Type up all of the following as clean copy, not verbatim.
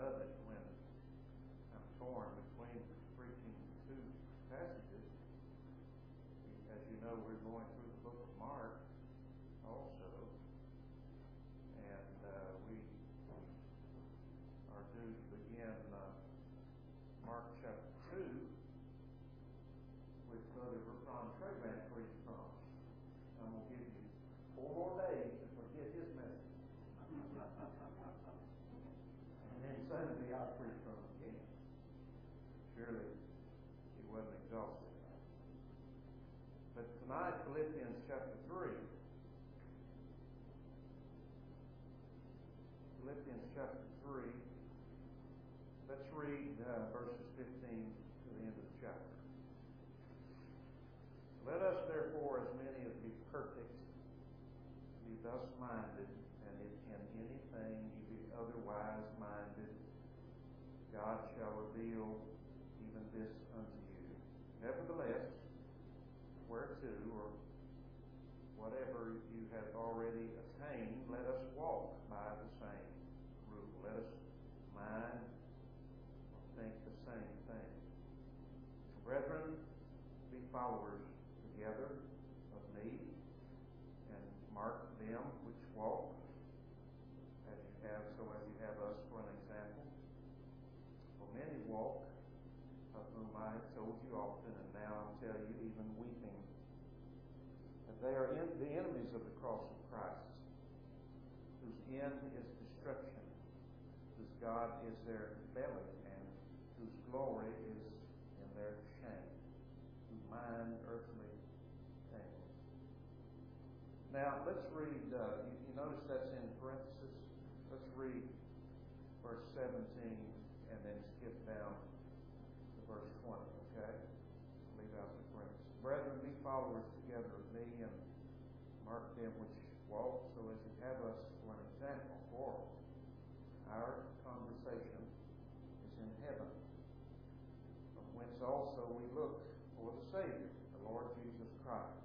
of it when I'm torn between preaching two passages. As you know, we're going through the book of Mark also, and we are due to begin Mark chapter 2, which Brother Ron Trayman preached from. I'm going to give you 4 more days to forget his message. And then Sunday I'll preach from again. Surely he wasn't exhausted. But tonight, Philippians chapter 3. Philippians chapter 3. Let's read verses 15 to the end of the chapter. Let us therefore, as many as be perfect, be thus minded, and if in anything ye be otherwise minded, God shall reveal even this unto you. Nevertheless, whereto, or whatever you have already attained, let us walk by the same rule. Let us mind or think the same thing. Brethren, be followers together of me, and mark them which walk as you have, so as you have us for an example. For many walk, of whom I have told you often, and now I tell you, even weeping, that they are the enemies of the cross of Christ, whose end is destruction, whose God is their belly, and whose glory is in their shame, who mind earthly things. Now, let's read, you notice that's in parentheses. Let's read verse 17 and then skip down to verse 20, okay? Leave out the parentheses. Brethren, be followers together of me, and mark them which walk, so as you have us for an example. For our conversation is in heaven, from whence also we look for the Savior, the Lord Jesus Christ,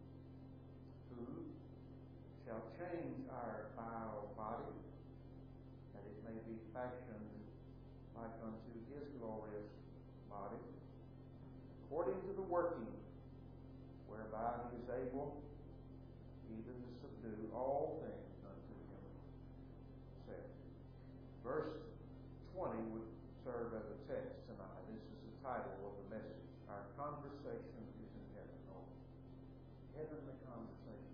who shall change our vile body, that it may be fashioned like unto his glorious body, according to the working whereby he is able even to subdue all things unto himself. Verse 20 would serve as a text tonight. This is the title of the message. Our conversation is in heaven. Oh, heavenly conversation.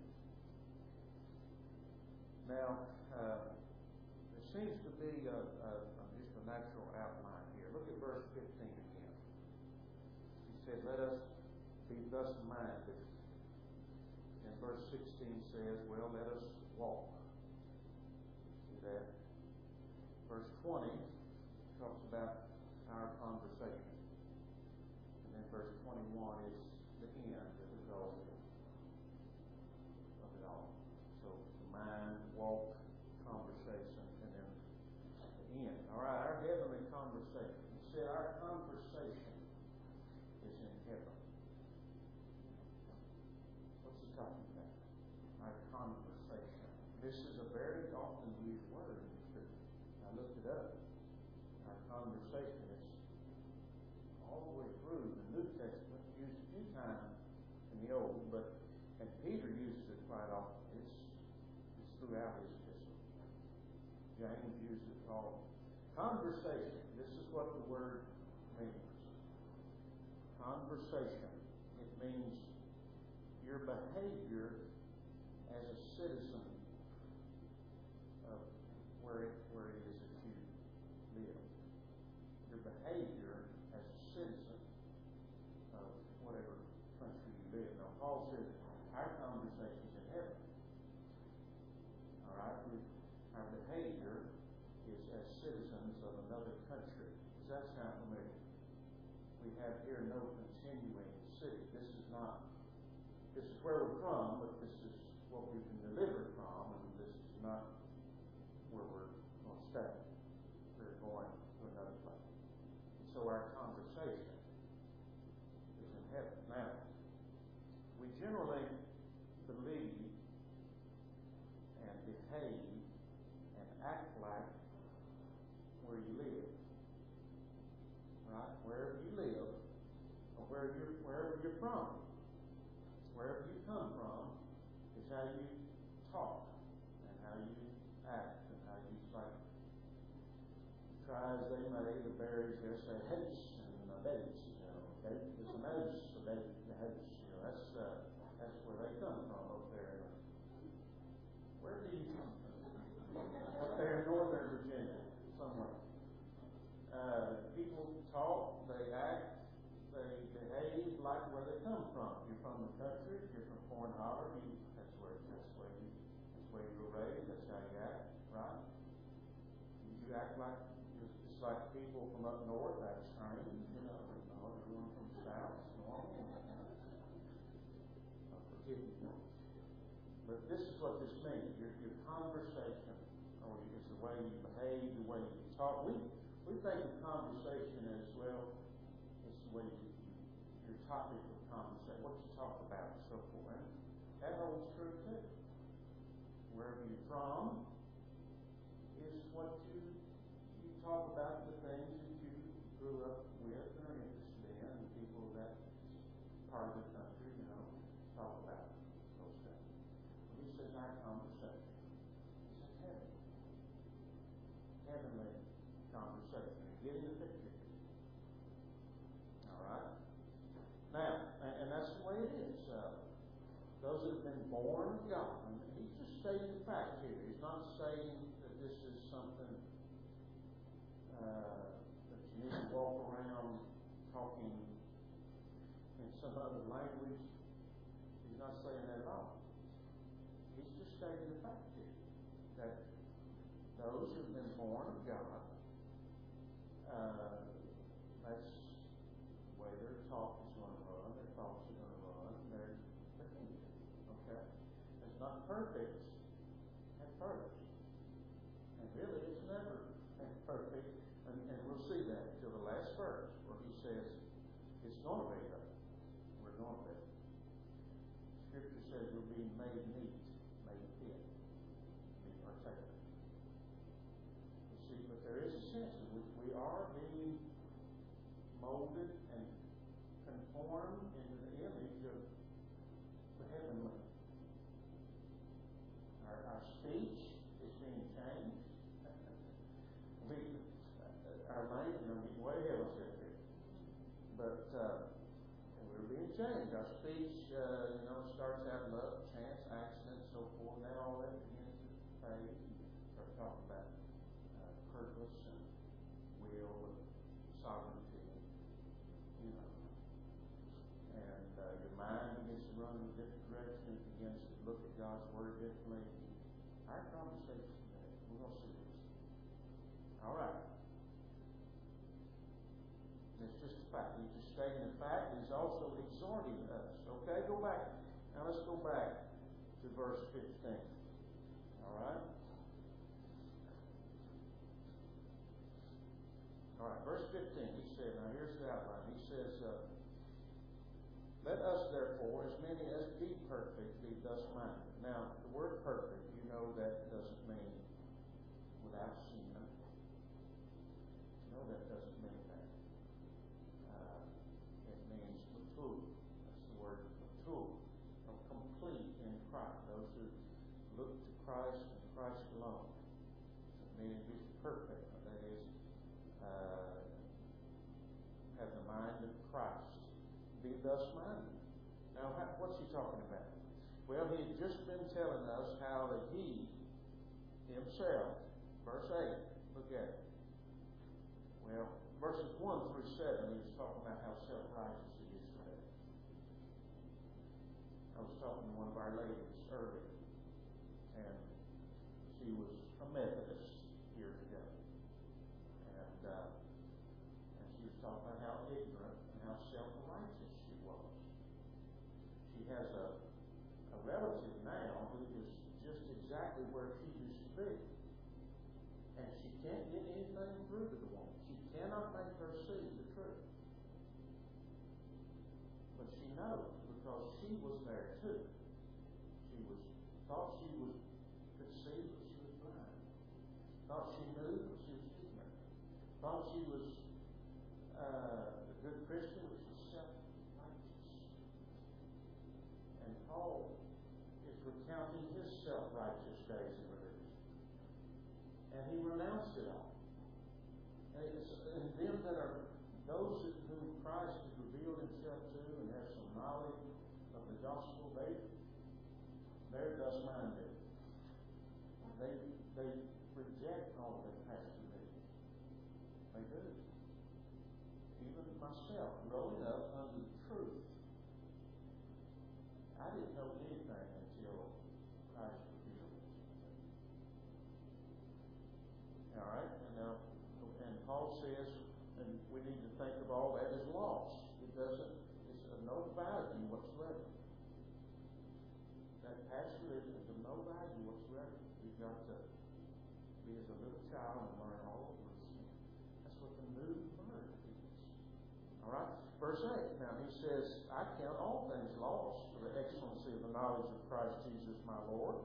Now, there seems to be just a natural outline here. Look at verse 15 again. He said, let us be thus minded. And verse 16 says, well, let us walk. See that? Verse 20 talks about our conversation. And then verse 21 is the end, the result of it all. So, mind, walk, conversation, and then the end. All right, our heavenly conversation. He said our conversation is in heaven. What's he talking about? Our conversation. This is a very often used word in the Scripture. I looked it up. Our conversation is all the way through the New Testament, used a few times in the Old, and Peter uses it quite often. It's throughout his epistle. James uses it all. Conversation. This is what the word means. Conversation. It means your behavior as a citizen of where it is that you live. Your behavior as a citizen of whatever country you live. Now, Paul says our conversation is in heaven. All right? Our behavior is as citizens of another country. Does that sound familiar? We have here no continuing city. This is where we're from, but this is what we've been delivered from, and this is not where we're going to stay. We're going to another place. And so our conversation is in heaven. Now, we generally believe and behave and act like where you live. talk and how you act and how you like. Try as they may, the berries there say haste and dates, date is a notice, so date the haste, that's where they come from up there. Where do you come from? Up there in northern Virginia, somewhere. People talk, they act, they behave like where they come from. If you're from the country, if you're from Foreign Holler, that's where you were raised, that's how you act, right? You act like it's like people from up north act strange, everyone from the south is normal. Forgive me. But this is what this means. Your conversation, or is the way you behave, the way you talk. We think of conversation as well. It's the way your topic of conversation, what you talk about, and so forth. And that holds true too. Wherever you're from is what you talk about, the things that you grew up with and are interested in, and people of that part of the country, talk about those things. When he says our conversation, he says heavenly conversation. You're getting the picture. All right? Now, and that's the way it is. Those that have been born of God, and he's just stating the fact here. He's not saying that this is something that you need to walk around talking in some other language. He's not saying that at all. He's just stating the fact here that those who have been born of God, that's the way their talk is going to run, their thoughts are going to run, their thinking. Okay? It's not perfect at first. And really, it's never perfect. And we'll see that until the last verse where he says it's going to be though. We're going to be. Scripture says we're being made meet, made fit, being partakers. You see, but there is a sense in which we are being molded and conformed into the image of the heavenly. Our speech is being changed. Our language, I'm getting way ahead of myself here. But we're being changed. Our speech, starts out love, chance, accident, so forth. Now all that begins to fade. Start talking about purpose and will and sovereignty. And your mind begins to run in a different direction. It begins to look at God's Word differently. Our conversation today, we're going to see this. All right. It's just a fact. He's just stating the fact. He's also exhorting us. Okay, go back. Now let's go back to verse 15. All right? All right, verse 15. He said, now here's the outline. He says, let us therefore, as many as be perfect, be thus minded. Now, the word perfect, that doesn't mean without sin. No, that doesn't mean that. It means mature. That's the word mature. Or complete in Christ. Those who look to Christ and Christ alone. Meaning be perfect. That is, have the mind of Christ. Be thus minded. Now, what's he talking about? Well, he had just been telling us how that he himself, verse 8, look at it. Well, verses 1 through 7, he was talking about how self-righteous he is today. I was talking to one of our ladies earlier, and she was a Methodist years ago. And she was talking about how ignorant and how self-righteous she was. She has a relative now who is just exactly where she used to be. And she can't get anything through to the woman. She cannot make her see the truth. But she knows because she was there too. Thought she could see, but she was blind. Thought she knew, but she was ignorant. Thought she was a good Christian, but she was self-righteous. And Paul is recounting his self-righteousness. he renounced it all. And them that are those whom Christ has revealed himself to and have some knowledge of the gospel, they're thus minded. They reject all that Pastor did. They do. Even myself, growing up under the truth, I didn't know anything until Christ revealed it. All right? And Paul says, and we need to think of all that as loss. It's of no value whatsoever. That pastoralism is of no value whatsoever. We've got to be as a little child and learn all over again. That's what the new birth is. All right? Verse 8. Now he says, I count all things lost for the excellency of the knowledge of Christ Jesus my Lord.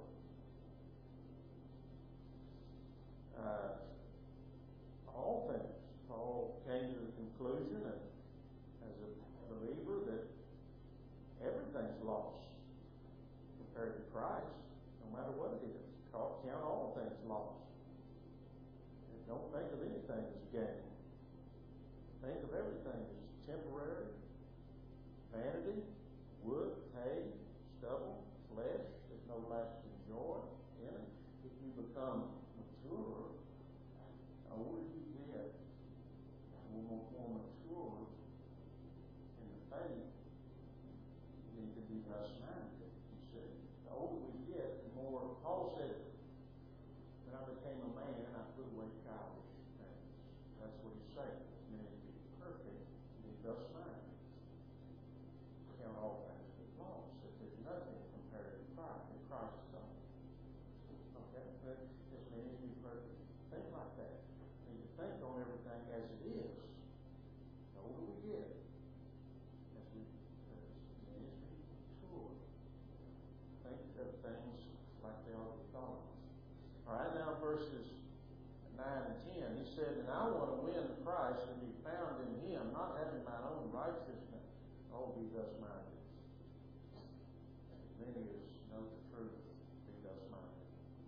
All things. Paul came to the conclusion, and as a believer, that everything's lost compared to Christ, no matter what it is. Count all things lost. And don't think of anything as gain. Think of everything as temporary, vanity, wood, hay, stubble, flesh. There's no lasting joy in it. If you become mature, the older you get, more mature in the faith, you need to be thus minded. You see, the older we get, the more. Paul said, when I became a man, I put away childish things. That's what he's saying. It's meant to be perfect, to be thus minded. Count all things as lost. That there's nothing compared to Christ's own. Okay, but as many as be perfect. Think like that. You need to think on everything as it is. The older we get, as many as we mature, think of things like they ought to be thought of. All right, now verses 9 and 10. He said, and I want to win Christ and be found in him, not having mine own righteousness. Oh, be thus minded. As many as know the truth, be thus minded.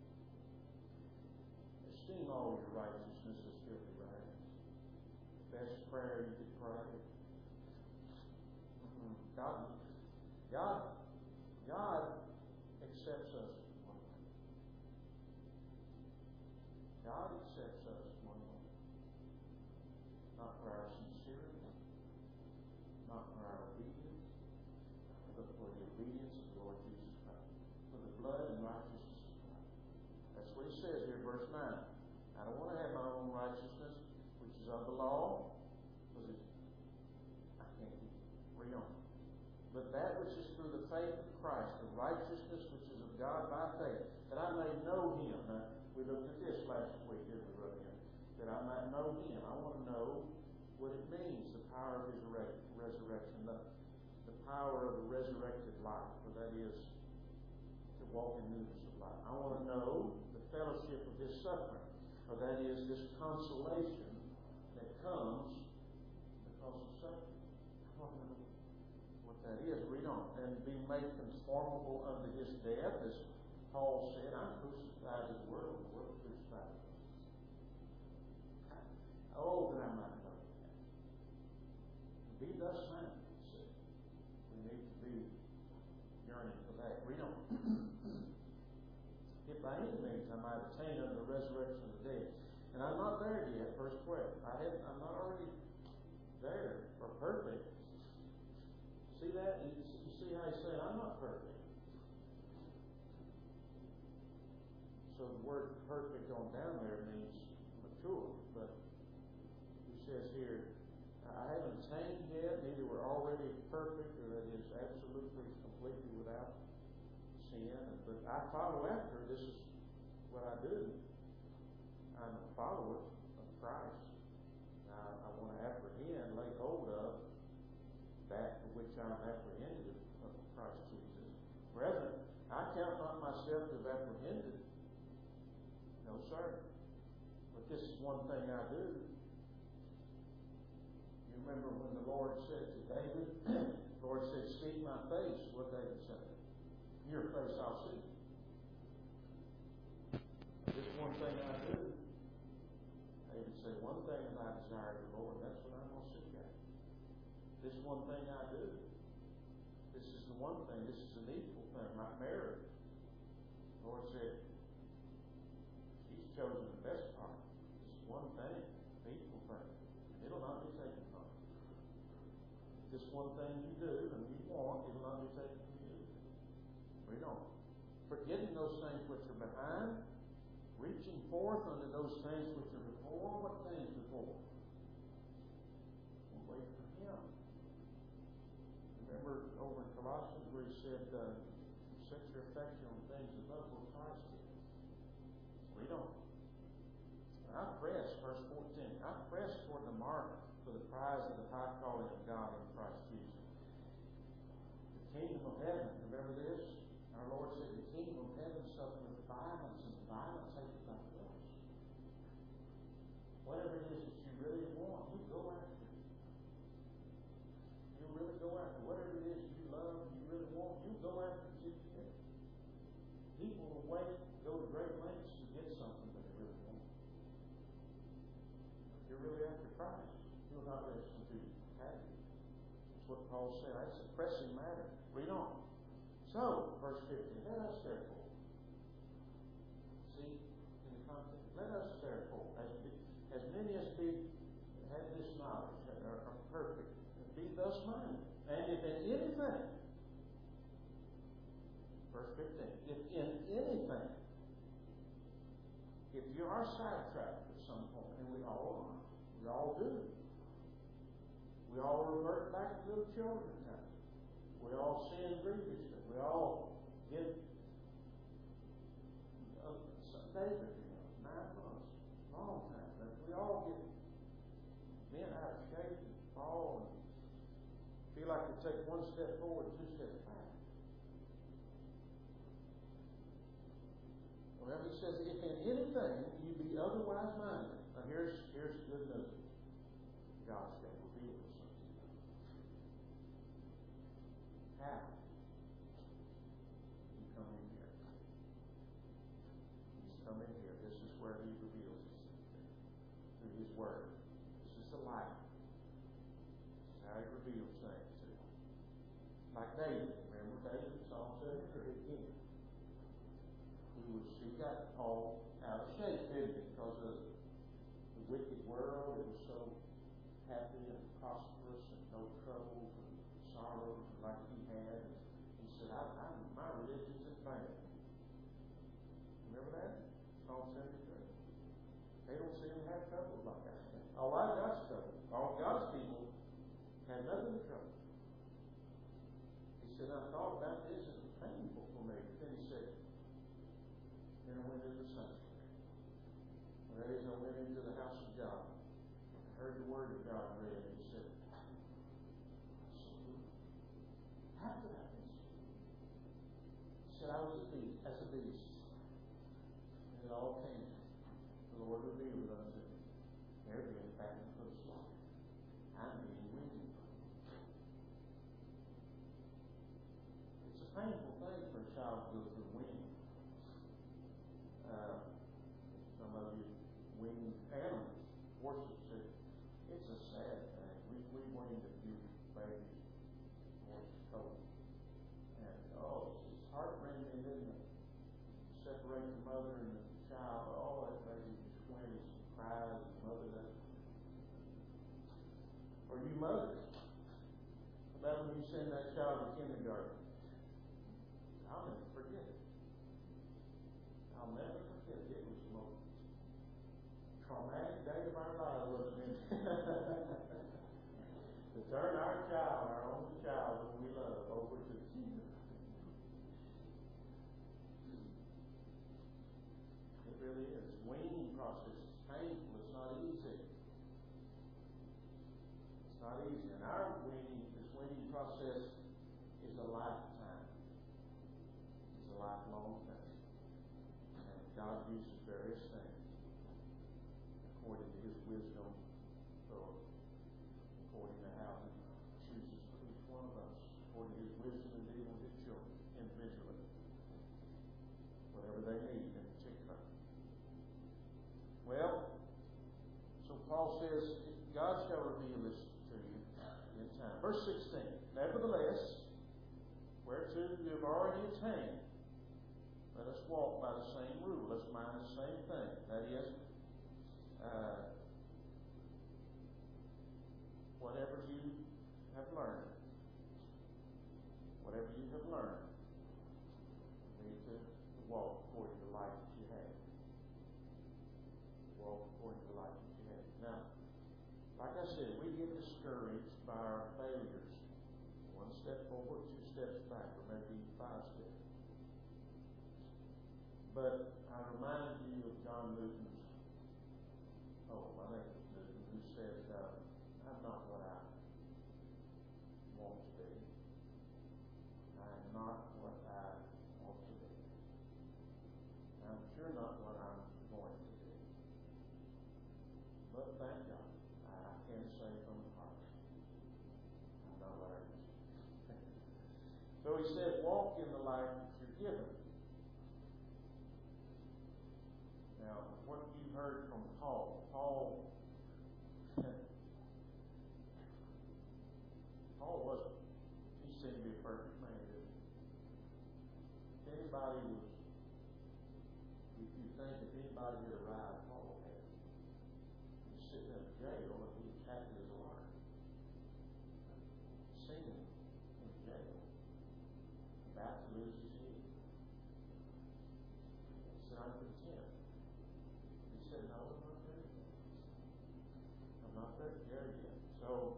Esteem all your righteousness as filthy rags. Best prayer you could pray. God accepts us one way. God accepts us one way. Not for our sincerity, not for our obedience, but for the obedience of the Lord Jesus Christ. For the blood and righteousness of Christ. That's what he says here, verse 9. I don't want to have my own righteousness, which is of the law, because I can't read on. But that which is through the faith of Christ, the righteousness which is of God by faith, that I may know him. Now, we looked at this last week, didn't we, Brother Henry? That I might know him. I want to know what it means, the power of his resurrection, the power of the resurrected life, for that is to walk in newness of life. I want to know the fellowship of his suffering, for that is this consolation that comes because of suffering. I want to know what that is. Read on. And be made conformable unto his death, as Paul said, I'm crucified to the world crucified to me. Oh, that I might know that. Be thus minded, see. We need to be yearning for that. Read on. If by any means I might attain unto the resurrection of the dead. And I'm not there yet, verse 12. I'm not already there or perfect. See that? You see how he's saying, I'm not perfect. So the word perfect on down there means mature. But he says here, I haven't attained yet, neither we're already perfect, or that is absolutely, completely without sin. But I follow after. This is what I do. I'm a follower of Christ. I want to apprehend, lay hold of that for which I'm apprehended of Christ Jesus. Brethren, I count not myself to have apprehended. No, sir. But this is one thing I do. You remember when the Lord said to David, the Lord said, seek my face. What David said? Your face I'll see. This one thing I do. desire of the Lord. That's what I'm going to seek after. This one thing I do. This is the one thing. This is a needful thing, like marriage. The Lord said, she's chosen the best part. This one thing, needful thing. And it'll not be taken from you. This one thing you do and you want, it'll not be taken from you. We don't. Forgetting those things which are behind, reaching forth unto those things which are before. What things before? We'll wait for Him. Remember over in Colossians where he said, set your affection on things above where Christ is. We don't. I press, verse 14, I press toward the mark for the prize of the high calling of God in Christ Jesus. The kingdom of heaven, remember this? Our Lord said, the kingdom of heaven suffereth violence, and violence taketh by force. Whatever it is that you really want, you go after it. You really go after it. Whatever it is you love, you really want, you go after it till you get it. People will wait, go to great lengths to get something that they really want. If you're really after Christ, you'll not rest until you have it. That's what Paul said. That's a pressing matter. Read on. So, verse 15, let us therefore, see, in the context, let us therefore, as many as have this knowledge, are perfect, be thus minded. And if in anything, verse 15, if in anything, if you are sidetracked at some point, and we all do, we all revert back to little children time. We all sin grievously. We all get David, 9 months, long time. But we all get bent out of shape and fall and feel like we take one step forward, 2 steps back. Well, he says, if in anything you be otherwise minded. Now here's good news. God's going to reveal something. How? You come in here. He's come in here. This is where He reveals Himself through His Word. This is the light. This is how He reveals things to you. Like David. Remember David? Psalm 73. He got all out of shape, didn't he? Because of the wicked world. It was so happy and prosperous and no troubles and sorrows like he had. And he said, my religion's in vain. Remember that? Psalm 73. They don't seem to have troubles like that. All I got's trouble. All God's people had nothing to trouble. He said, I thought about this and it was painful for me. But then he said, then I went into the sanctuary. That is, I went into the house of God. I heard the word of God read, and he said, how could I be so? He said, I was as a beast. And it all came. The Lord revealed it unto me. They're being fattened for the slaughter. I'm being weaned from it. It's a painful thing for a child to go through weaning. Some of you weaned animals, horses, said, it's a sad thing. We weaned a few babies, horses, colts. And, it's heartrending, isn't it? Separate the mother and the child. Oh, that baby just whinnies and cries and mother doesn't. Or you mothers. About when you send that child to kindergarten. I'll never forget it. I'll never forget it. It was the most traumatic day of our lives, wasn't it? To turn our child, our only child whom we love, over to Jesus. It really is. Weaning process is painful. It's not easy. It's not easy. And our weaning process is a lifetime. It's a lifelong thing. And God uses various things according to His wisdom, or according to how He chooses for each one of us, according to His wisdom in dealing with His children individually, whatever they need in particular. Well, so Paul says, walk by the same rule. Let's mind the same thing. That is, whatever you have learned, you need to walk according to the life that you have. Walk according to the life that you have. Now, like I said, we get discouraged by our failures. One step forward, two steps back, or maybe 5 steps. But I reminded you of John Newton's poem, I think it was Newton, who said, I'm not what I want to be. I am not what I want to be. I'm sure not what I'm going to be. But thank God, I can say from the heart, I'm not what I used to be. So he said, walk in the life that you're given. Now, what you heard from Paul wasn't. He seemed to be a perfect man, didn't he? If anybody was, if you think if anybody had arrived, Paul had. He was sitting in jail and he was happy as a lark. Singing in jail. About to lose his head. He said, I'm content. He said, no, I'm not there yet. I'm not there yet. So,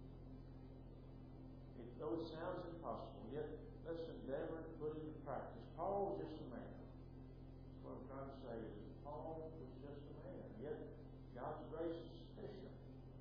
though it sounds impossible, yet let's endeavor to put it into practice. Paul was just a man. That's what I'm trying to say is that Paul was just a man. Yet God's grace is sufficient.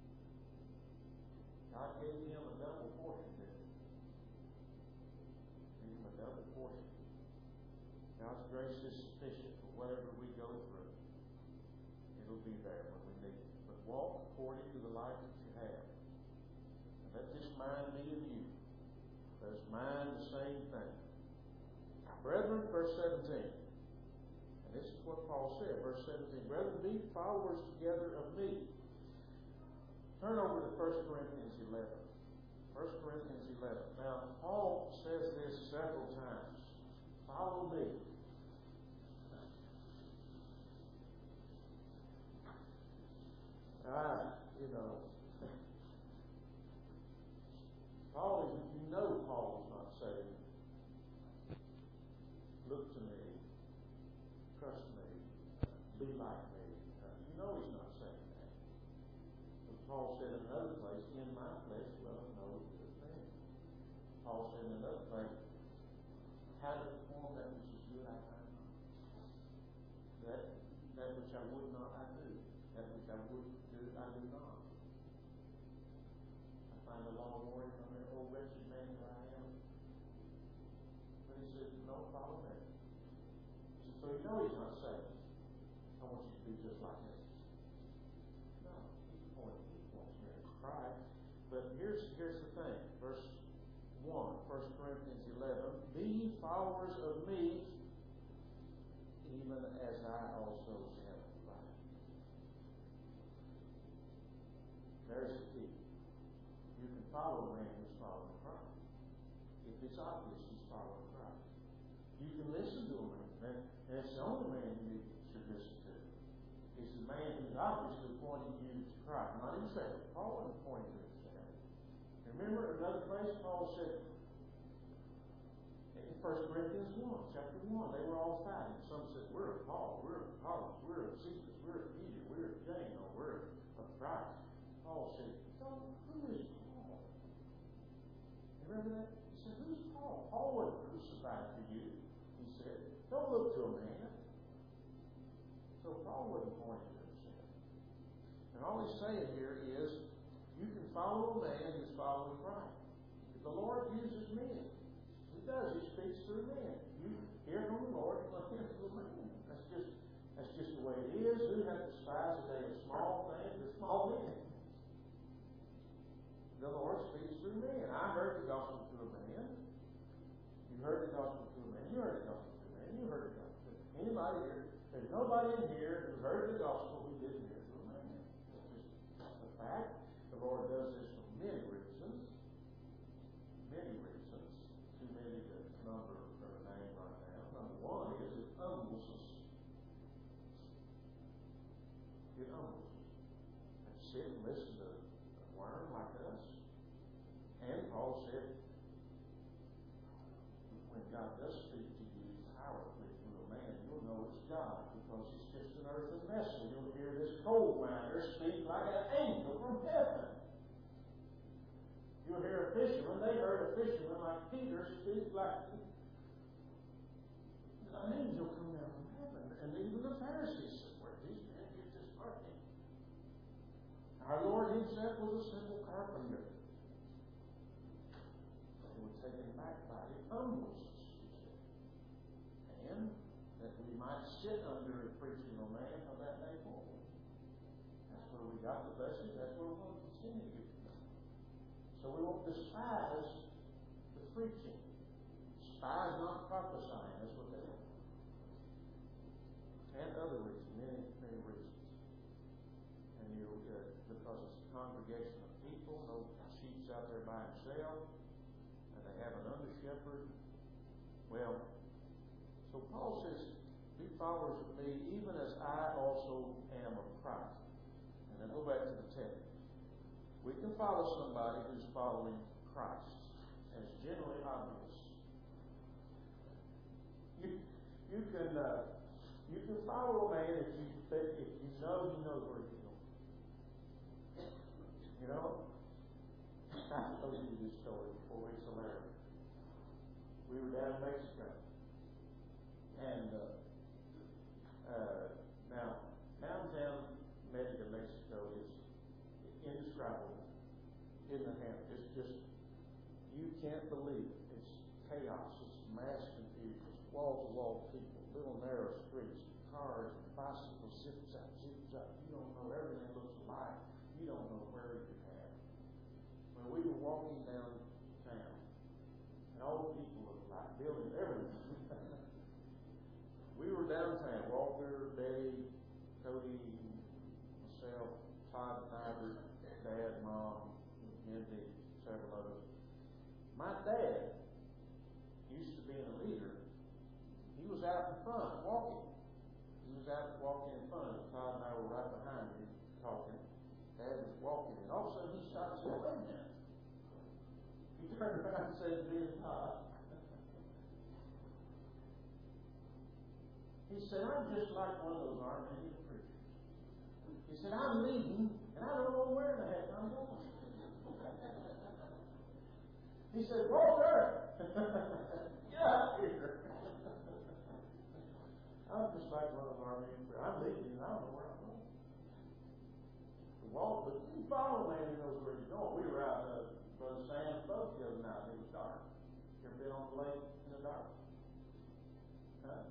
God gave him a double portion, didn't he? Gave him a double portion. God's grace is sufficient for whatever we go through. It'll be there when we need it. But walk according to the life that you have. And let this mind be of you. Let us mind the same thing. Brethren, verse 17. And this is what Paul said, verse 17. Brethren, be followers together of me. Turn over to 1 Corinthians 11. 1 Corinthians 11. Now, Paul says this several times. Follow me. Paul, you know Paul is not saying, look to me, trust me, be like me. You know he's not saying that. But Paul said in another place, in my flesh dwelleth no good thing. Paul said in another place, how to perform that which is good I find not. That which I would not I do. That which I would do I do not. I find the law warring on that old wretched man that I am. But he said, don't follow me. So you know he's not saying, I want you to be just like me. No, he wants me to cry. But here's the thing. Verse 1, 1 Corinthians 11. Be ye followers of me, even as I also am Christ. There's the key. You can follow a man who's following Christ. If it's obvious he's following Christ. You can listen to a man, and it's the only man you should listen to. It's the man who's obviously pointing you to Christ. Not himself. Paul wasn't pointing to himself. Remember another place Paul said, in 1 Corinthians 1, chapter 1, they were all fighting. Some said, we're of Paul, we're of Apollos, we're of Cephas, we're of Peter, we're of James, or we're of Christ. Paul said, who is Paul? You remember that? He said, who's Paul? Paul wasn't crucified for you. He said, don't look to a man. So Paul wasn't pointing to himself. And all he's saying here is, you can follow a man who's following Christ. The Lord uses men. He does. He speaks through men. You hear from the Lord and listen to a man. That's just the way it is. Who hath despised the day of small things? The small men. The Lord speaks through men. I heard the gospel through a man. You heard the gospel through a man. You heard the gospel through a man. You heard the gospel through a man. Anybody here? There's nobody in here who heard the gospel who didn't hear it through a man. That's just a fact. The Lord does this for many reasons. Many reasons. Too many to number or name right now. Number one is it humbles us. It humbles us. And sit and listen to a worm like us. And Paul said, when God does speak to you powerfully through a man, you'll know it's God, because it's just an earthen vessel. You'll hear this coal miner speak like an angel from heaven. You'll hear a fisherman. They heard a fisherman like Peter speak like an angel come down from heaven. And even the Pharisees said, where did these men get this learning? Our Lord himself was a simple carpenter. It would take him back by it humbles us, he said. And that we might sit under the preaching of man from that day forward. That's where we got the blessing. That's where we're going to continue to get. So we won't despise the preaching. Despise not prophesying. That's what they are. And other reasons, many, many reasons. And because it's a congregation of people, no sheep's out there by himself, and they have an under shepherd. Well, so Paul says, be followers of me, even as I also am of Christ. And then go back to the text. We can follow somebody who's following Christ, as generally obvious. You can follow a man if you know he knows where he's going. You know, I told you this story before. It's hilarious. We were down in Mexico, and now downtown Mérida, Mexico is indescribable. In the hand, it's just, you can't believe it. It's chaos. It's mass confusion. It's wall-to-wall people, little narrow streets, cars and bicycles, zip-zap, zip-zap. You don't know, everything looks alike. You don't know where you're at. When we were walking downtown, and all the people looked like buildings, everything. We were downtown, Walter, Betty, Cody, myself, Todd, Snyder, Dad, Mom, Mindy, several others. My dad used to be a leader. He was out in front walking. He was out walking in front. Todd and I were right behind him talking. Dad was walking, and all of a sudden he stopped and said, wait a minute. He turned around and said to me and Todd, he said, I'm just like one of those Armenian preachers. He said, I'm leading, and I don't know where the heck I'm going. He said, Walter, get out here. I'm just like one of our men. I'm leading, and I don't know where I'm going. Walter, you follow man who knows where he's going. We were out Brother Sam's boat the other night. It was dark. You ever been on the lake in the dark? Huh?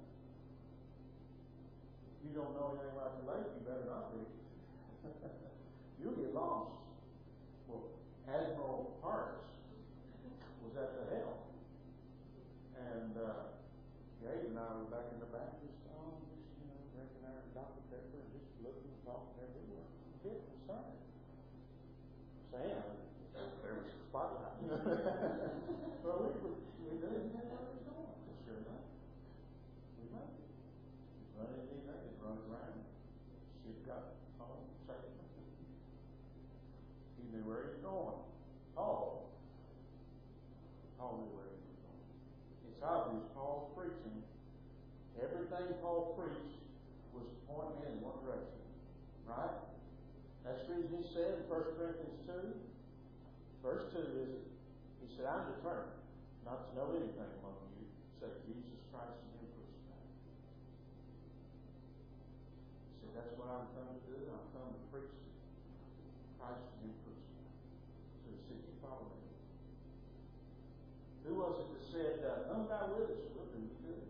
If you don't know anything about the lake, you better not be. You'll get lost. Well, Admiral Parks was at the helm. And Gabe and I were back in the back, just drinking our Dr. Pepper and just looking and talking everywhere. Hit the sun. Sam, there was a spotlight. Well, we didn't know where we were going. Sure enough, we made it. Running anything, it runs around. Ship got home safe. He knew where he was going. Paul knew where he was going. It's obvious Paul's preaching. Everything Paul preached was to point me in one direction. Right? That's the reason he said in 1 Corinthians 2, verse 2 is, he said, I'm determined not to know anything among you except Jesus Christ and Him crucified. He said, that's what I'm come to do. I'm come to preach Christ and Him crucified. So he said, you follow me. Who was it that said, come down with us? We'll do what we do.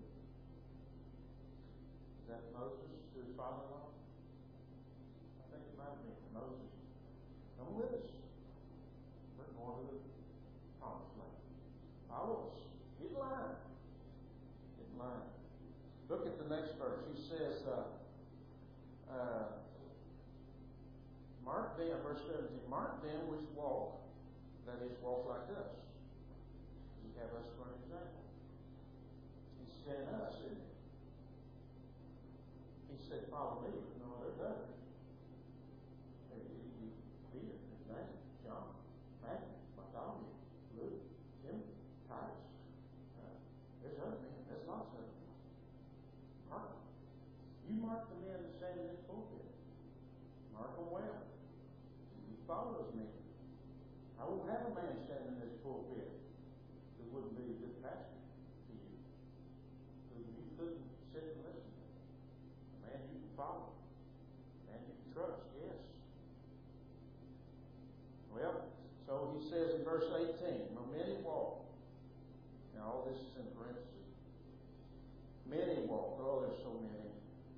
Is that Moses to his father-in-law? I think it might have been Moses. Come with us. We're going to the promised land. Follow us. Get in line. Get in line. Look at the next verse. He says, mark them, verse 17, mark them which walk, that is, walk like us. He have us for an example. He sent us, isn't he? He said, follow me. No, there's others. Peter, his name, John, Matthew, Bartholomew, Luke, Timothy, Titus. There's other men. There's lots of them. Mark them. You mark the men that stand in this pulpit. Mark them well. You follow those men. I won't have a man standing in this pulpit who wouldn't be a good pastor to you, who you couldn't sit and listen to. A man you can follow. A man you can trust, yes. Well, so he says in verse 18, many walk. Now all this is in parentheses. Many walk. Oh, there's so many.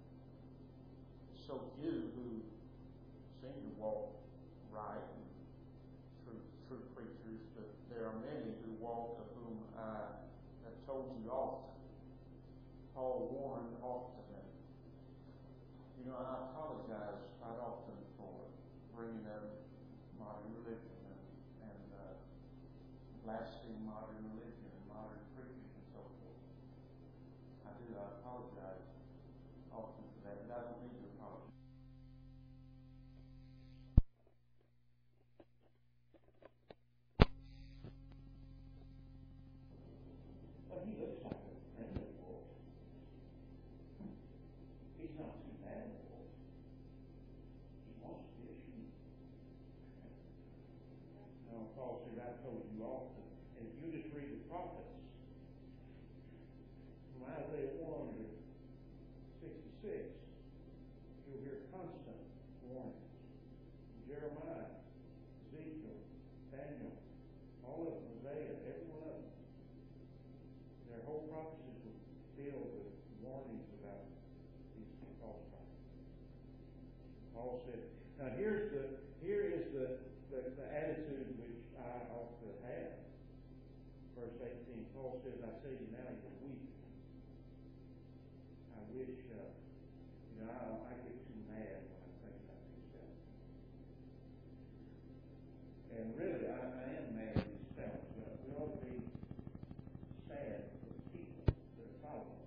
So few who seem to walk right and true preachers, but there are many who walk, of whom I have told you often. Paul warned often. And, I apologize quite often for bringing up modern religion and blasting modern religion and modern preachers and so forth. I apologize often for that, but I don't need to apologize. Well, he looks like a friendly wolf. He's not too bad a wolf. He wants to be a sheep. Now, Paul said, I told you often, and if you just read the prophets, from Isaiah 1 to 66, you'll hear constant warnings. Jeremiah, Ezekiel, Daniel, all of them, Isaiah, every one of them. Their whole prophecies were filled with warnings about these false prophets. Paul said, now here is the attitude which I ought to have. Verse 18, Paul says, I say to you now, you're weak. I wish, I get too mad when I think about these fellows. And really, I am mad at these fellows, but we ought to be sad for the people that are following.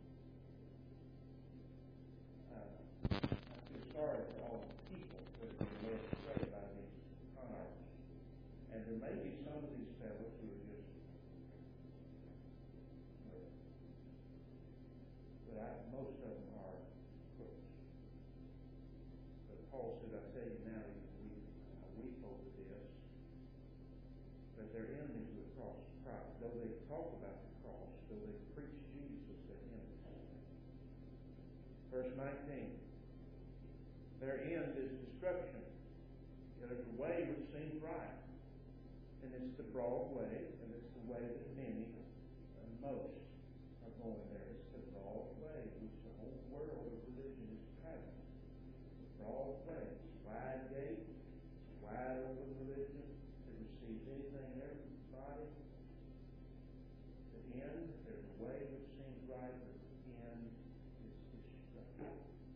I feel sorry for all the people that are being led astray by these converts. And there may be some of these fellows who are just, most of them are crooks. But Paul said, I tell you now, I weep over this, that they're enemies of the cross of Christ. Though they talk about the cross, though they preach Jesus, they're enemies. Verse 19. Their end is destruction. There's a way which seems right. And it's the broad way, and it's the way that many and most are going there. It's the broad way which the whole world of religion is traveling. The broad way. It's wide gate, wide open religion. It receives anything and everybody. The end, there's a way which seems right, but the end is destruction.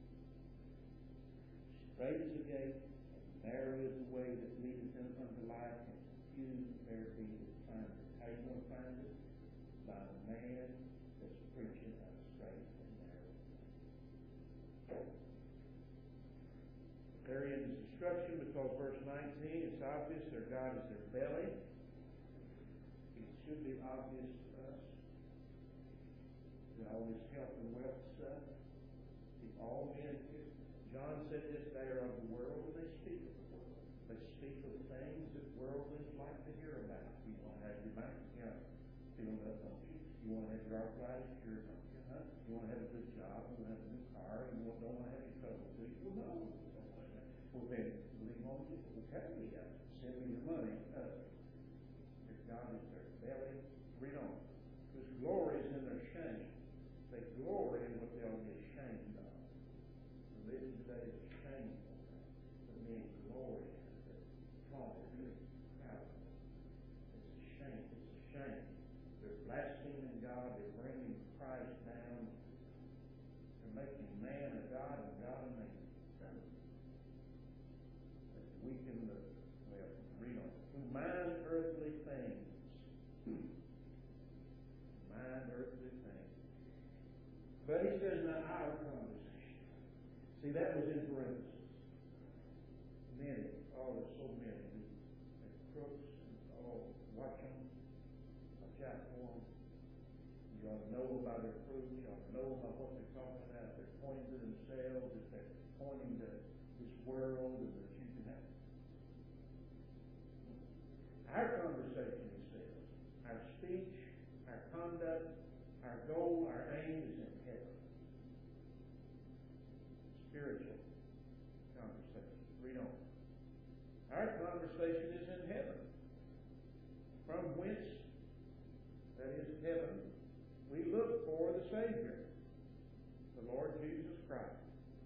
Straight is the gate, and narrow is the way that leadeth unto life, and few there be that find it. How are you going to find it? By the man that's preaching a straight and narrow way. Their end is destruction, because verse 19, it's obvious their God is their belly. It should be obvious to us that all this health and wealth stuff, if all men, John said this, they are of the world, and they speak of the world. They speak of things that worldlings like to hear about. You want to have your bank account filled up, don't you? You want to have your arthritis cured, don't you? Huh? You want to have a good job, you want to have a new car, you don't want to have any trouble, do you? Well, no. Well, then, believe on me. Okay, send me your money. If God is their belly, read on. Whose glory is in their shame. They glory in what they ought to be ashamed of. Religion today is shameful, but men glory in it. They're proud of it. It's a shame. It's a shame. They're blaspheming God. They're bringing Christ down. They're making man a God and God a man. Weaken the, well, read on. Who mind earthly things. Mind earthly things. But he says, now our conversation. See, that was in parentheses. Many, oh, there's so many. And crooks, and oh, watch them. Watch out for them. You ought to know about their fruit. You ought to know about what they're talking about. They're pointing to themselves. If they're pointing to this world and that you can have. Our conversation, he says, our speech, our conduct, our goal, our aim is in heaven. Spiritual conversation. Read on. Our conversation is in heaven. From whence, that is heaven, we look for the Savior, the Lord Jesus Christ.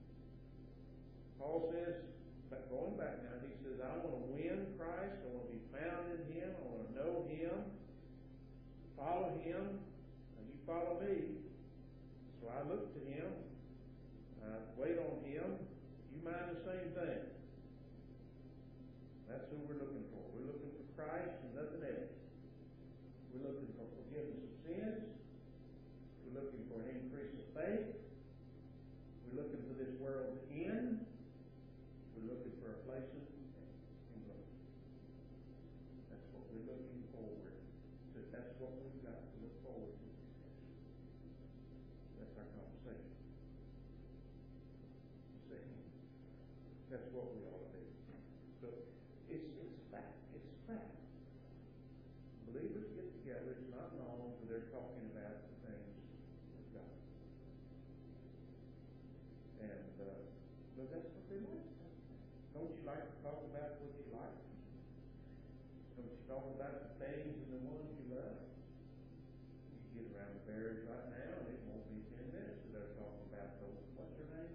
Paul says, going back now, he says, I want to win Christ. I want to be found in Him. I want to know Him. Follow Him. And you follow me. So I look to Him. I wait on Him. You mind the same thing. That's who we're looking for. We're looking for Christ and nothing else. We're looking for forgiveness of sins. We're looking for an increase of faith. We're looking for this world to end. We're looking for a place in glory. That's what we're looking forward to. That's what we've got to look forward to. That's our conversation. See? That's what we ought to do. So it's fact. It's fact. Believers get together. It's not long until they're talking about the things of God. And but that's what they like. Don't you like to talk about what you like? Don't you talk about the things and the ones you love? You get around the Bears right now, and it won't be 10 minutes till they're talking about those. What's her name?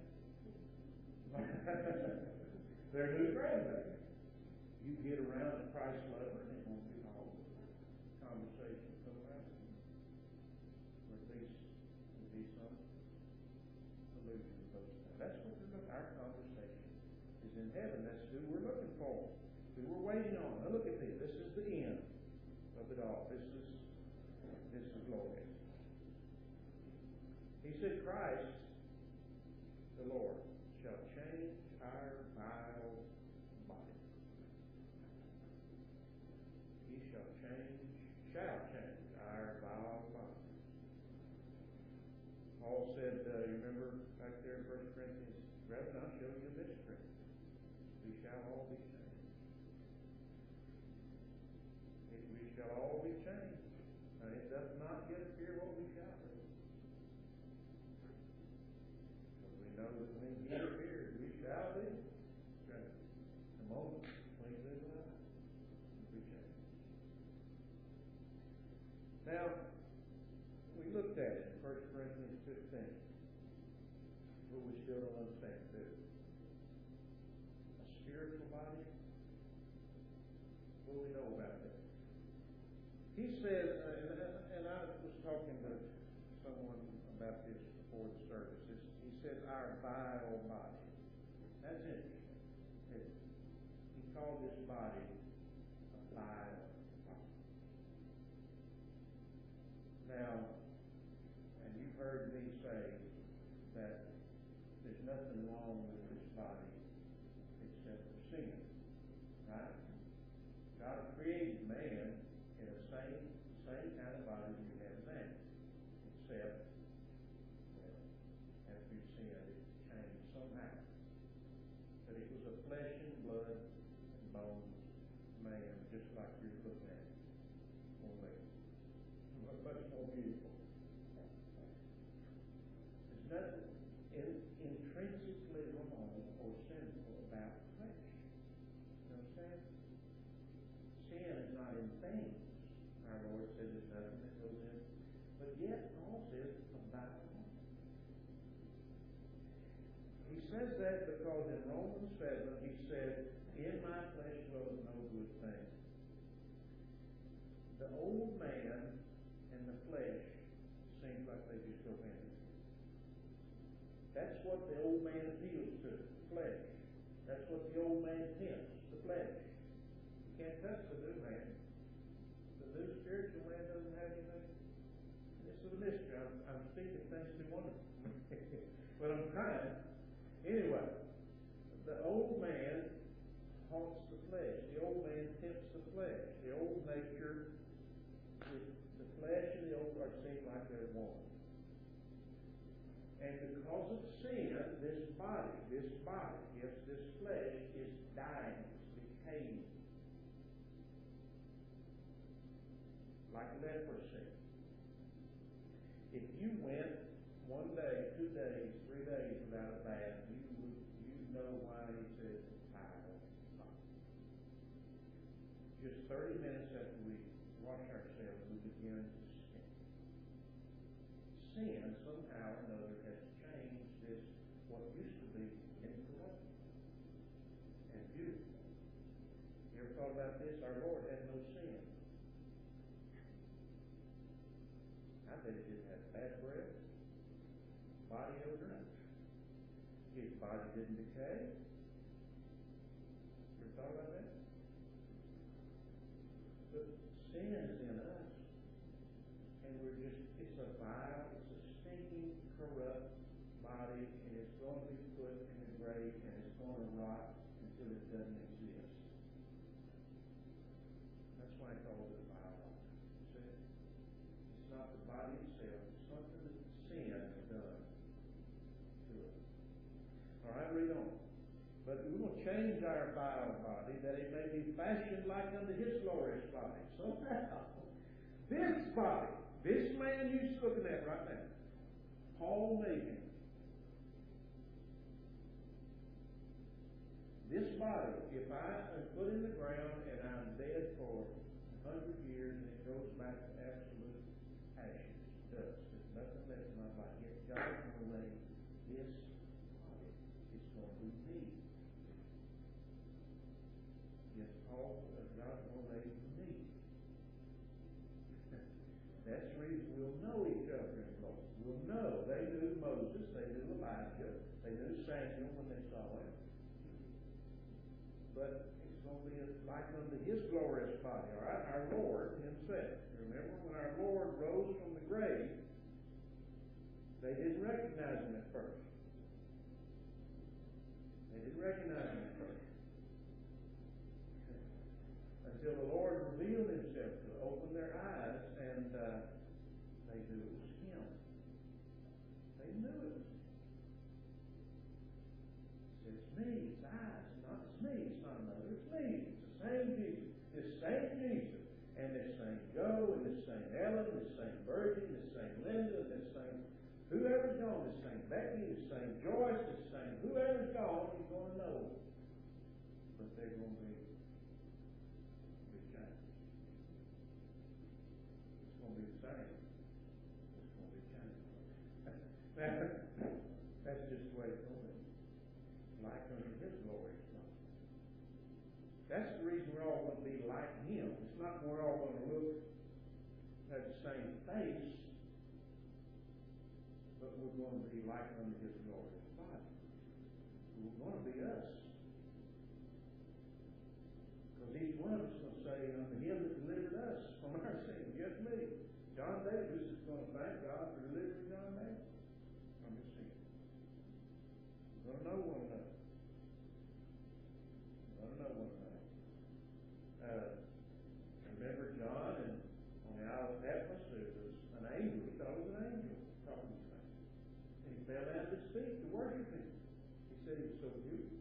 Their new grandbaby. You get around a Christ lover, and it won't be long. Conversation come around. Or at least there'll be some allusion to those things. That's what we're looking. Our conversation is in heaven. That's who we're looking for. Who we're waiting on. Now look at this. This is the end of it all. This is glorious. He said, Christ, the Lord, shall change our vile body. He shall change our vile body. Paul said, you remember back there in 1 Corinthians, brethren, I'll show you a mystery. We shall all be changed. We shall all be changed. Now, it does not yet appear what we shall be. But we know that when He appears, we shall be changed. The moment when He lives alive, we change. Now, we looked at it in 1 Corinthians 15. But we still don't understand it. A spiritual body? What do we know about that? He said, and I was talking to someone about this before the service. He said, our vile body. That's interesting. He called this body a vile body. Now, and you've heard me say that there's nothing wrong with this body except for sin. Right? God created man in the same kind of body we have now. Except, well, after you sinned, it changed somehow. But it was a flesh and blood and bones man, just like you're looking at. Only much more beautiful. There's nothing intrinsically wrong or sinful about flesh. You understand? Sin is not in things. Our Lord said there's nothing that goes in. But yet, Paul says about it. He says that because in Romans 7, he said, in my flesh dwelleth no good thing. The old man and the flesh seems like they just go hand in hand. That's what the old man appeals to, the flesh. That's what the old man tempts, the flesh. You can't touch the new man. The new spiritual man doesn't have anything. This is a mystery. I'm speaking things too wonderful. But I'm trying. Anyway, the old man haunts the flesh. The old man tempts the flesh. The old nature, the flesh and the old are seen like they're one. And because of sin, this body, yes, this flesh is dying, it's decaying. Like leprosy. If you went 1 day, 2 days, 3 days without a bath, you know why he says it's tired. Just 30 minutes after we wash ourselves, we begin to stink. Sin, somehow or another, has changed this, what used to be incorruptible and beautiful. You ever thought about this? Our Lord had no sin. I bet he didn't have bad breath, body odor. His body didn't decay. You ever thought about that? But sin is in us. And it's a vile, it's a stinking, corrupt body, and it's going to be put in the grave, and it's going to rot until it doesn't exist. That's why I call it a vile body. See? It's not the body itself, it's something that sin has done to it. All right, read on. But we will change our vile body, that it may be fashioned like unto his glorious body. So now, this body, this man you're looking at right now, Paul made him. This body, if I am put in the ground and I'm dead for 100 years and it goes back to absolute ashes, dust, there's nothing left in my body, yet God will lay this body, it's going to be me. Yes, Paul, God will lay me. That's the reason we'll know each other in glory. We'll know. They knew Moses, they knew Elijah, they knew Samuel when they saw him. But it's going to be like unto his glorious body, all right? Our Lord himself. Remember when our Lord rose from the grave, they didn't recognize him at first. They didn't recognize him at first. Until the Lord revealed himself to open their eyes, and they knew it was him. They knew it was him. It's me, it's I, it's me, it's not another, it's me. It's the same Jesus. This same Jesus. And this same Joe, and this same Ellen, this same Virgin, this same Linda, this same whoever's gone, this same Becky, this same Joyce, this same whoever's gone, you're going to know. But they're going to be changed. It's going to be the same. It's going to be changed. That's just the way it's going to be. Like unto his glorious body. That's the reason we're all going to be like him. It's not we're all going to look at the same face, but we're going to be like unto his glorious body. We're going to be us. Because each one of us is going to say, unto him that delivered us from our sins. Yes, me. John Davis is going to thank God for delivering John Davis from his sins. We're going to know one another. We're going to know one another. Remember John, and on the Isle of Patmos, there was an angel. He thought it was an angel talking to him. And he fell down at his feet to worship him. He said he was so beautiful.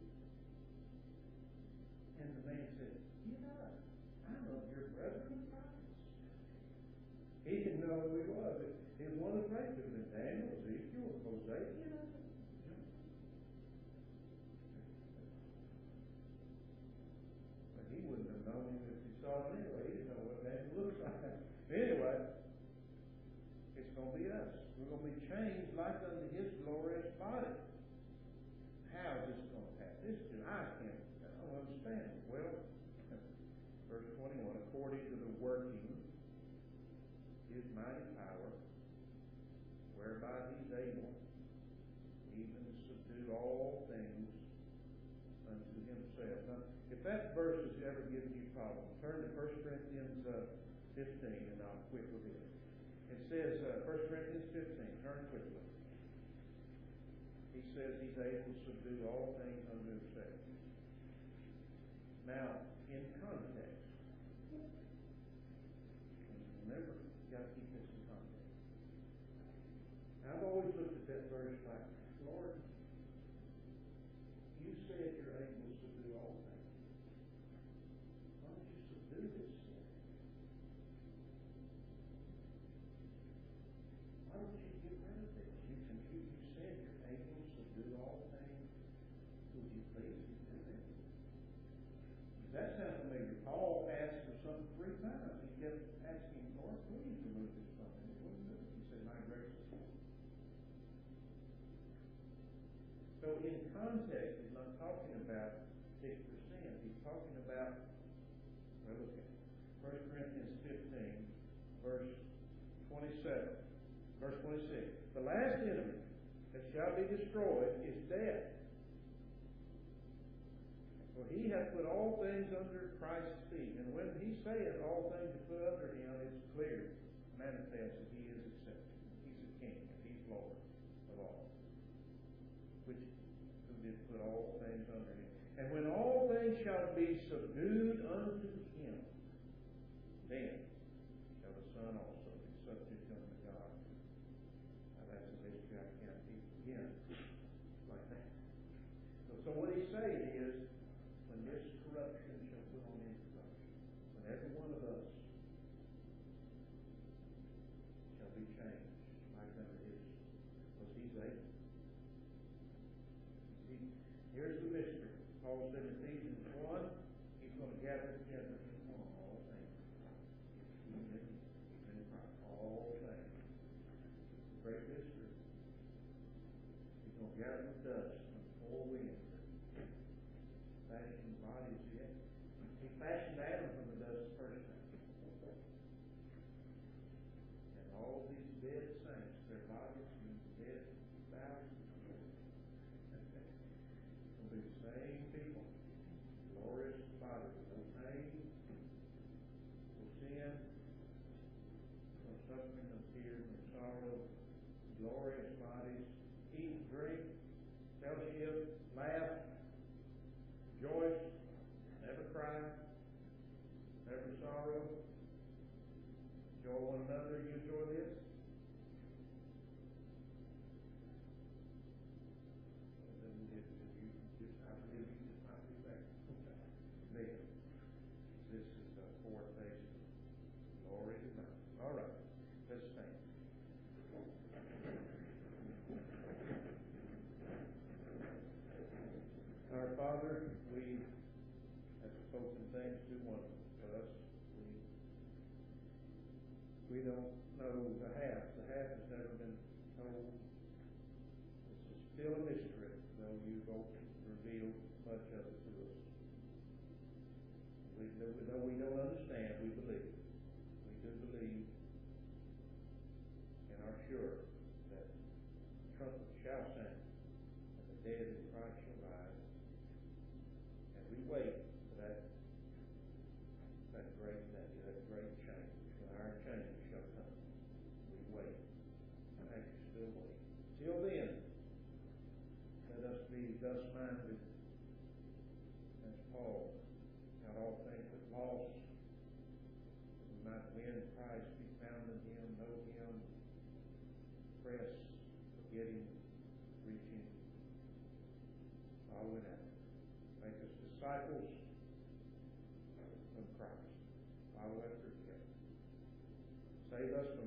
And the man said, "Get up. I'm of your brother in Christ." He didn't know who he was. He was one of the great people. Daniel, Ezekiel, Hosea. Get up. But he wouldn't have known him if he saw him anyway. He didn't know what Daniel looked like. Anyway, it's going to be us. We're going to be changed like unto his glorious body. How is this going to happen? I don't understand. Well, verse 21, according to the working his mighty power, whereby he's able even to subdue all things unto himself. Now, if that verse has ever given you problems, turn to 1 Corinthians 15, and I'll quit with it. It says, 1 Corinthians 15, turn quickly. He says He's able to subdue all things unto Himself. Now, in context, remember, you've got to keep this in context. I've always looked at that verse like, Lord, you said you're able to subdue all things. Why don't you subdue this sin? Why don't you get rid of this? You said you're able to subdue all things. Would you please do that? That sounds familiar. Paul asked for something 3 times. He kept asking, Lord, please remove this from me. He wouldn't do it. He said, my grace is full. So in context, he's not talking about particular sin. He's talking about, well, look at 1 Corinthians 15, verse 27. Verse 26. The last enemy that shall be destroyed is death. For he hath put all things under Christ's feet. And when he saith all things are put under him, it's clear, manifest that he is accepted. He's a king and he's Lord of all. Who did put all things under him. And when all things shall be subdued unto him, then shall the Son also be subject unto God. Now that's a mystery I can't teach again like that. So what he's saying is, when this corruption shall put on incorruption, when every one of us shall be changed like unto his, because he's able. Here's the mystery. Paul said in Ephesians 1, he's going to gather together in one all things. Even in Christ, all things. It's a great mystery. He's going to gather the dust from the four winds. Fashioned bodies yet. He fashioned Adam from the dust the first time. And all these dead saints, their bodies and dead thousands. The same people, glorious bodies, no pain, no sin, no suffering, no tears, no sorrow, glorious bodies, eat, drink, fellowship, laugh, rejoice, never cry, never sorrow, enjoy one another. You enjoy this? This is a foretaste of glory to God. All right, let's stand. Our Father, we have spoken things too wonderful for us. We don't know the half. The half has never been told. This is still a mystery, though you both revealed much of it to us. Though we don't understand, we believe. We do believe and are sure that the trumpet shall sound and the dead in Christ shall rise. And we wait for that great day, that great change, when our change shall come. We wait. I think you still wait. Till then, let us be thus minded as Paul. Not all things but lost, that we might win Christ, be found in him, know him, press, forgetting, reaching, following after. Make us disciples of Christ. Follow after him. Save us from